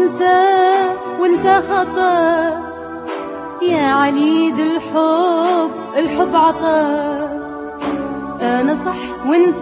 وانت خطأ يا عنيد الحب عطاء. أنا صح وانت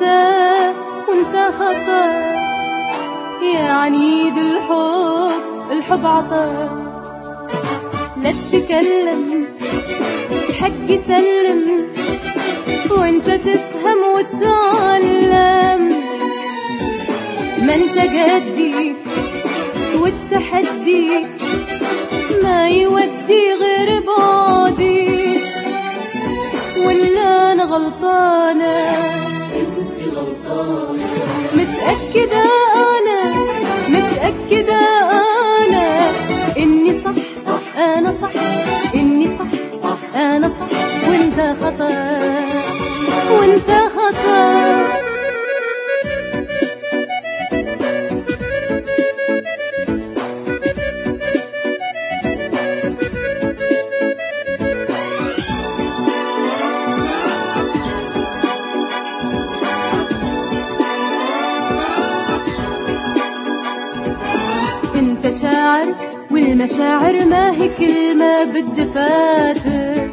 خطأ يا عنيد الحب عطاء. لا تتكلم حقي سلم وانت تفهم وتتعلم. ما انت جدي والتحدي ما يودي غير بعدي. ولا انا غلطانة متأكدة انا اني صح انا صح اني صح انا صح وانت خطأ. انت شاعر والمشاعر ما هي كلمة بالدفاتر.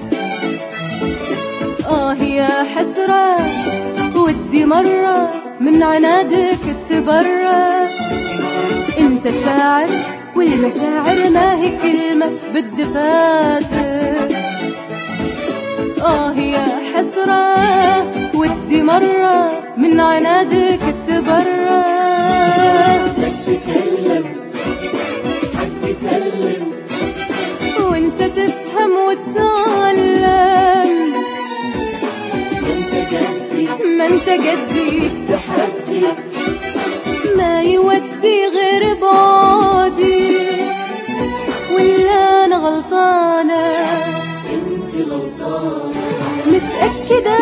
يا حسرة ودي مرة من عنادك تبرى. انت شاعر والمشاعر ما هي كلمة بالدفاتر. يا حسرة ودي مرة من عنادك تبرى. تتكلم حقي سلم وانت تفهم وتتعلم. ما انت جدي تحدي ما يودي غير بعدي. ولا انا غلطانة انت غلطانة متأكدة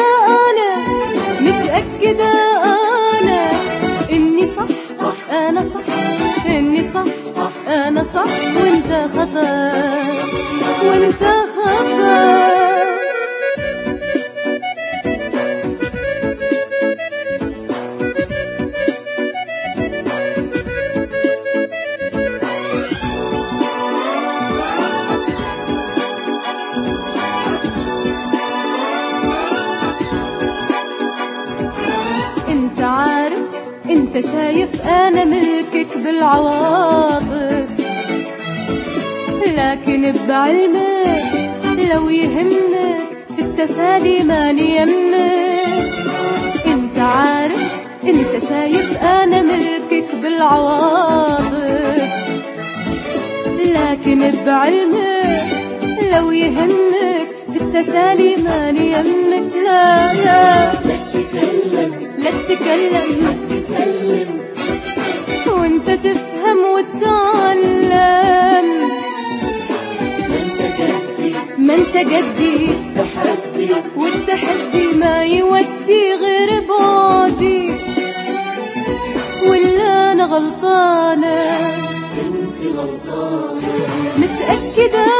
انا اني صح انا صح اني صح انا صح وانت خطأ. انت عارف انت شايف انا ملكك بالعواطف. لكن بعلمك لو يهمك في التسالي ماني يمك. انت عارف انت شايف انا ملكك بالعواطف. لكن بعلمك لو يهمك في التسالي ماني يمك. لا تتكلم حقي سلم وانت تفهم وتتعلم. ما انت جدي تحدي والتحدي ما يودي غير بعدي. ولا انا غلطانة انت غلطانة متأكدة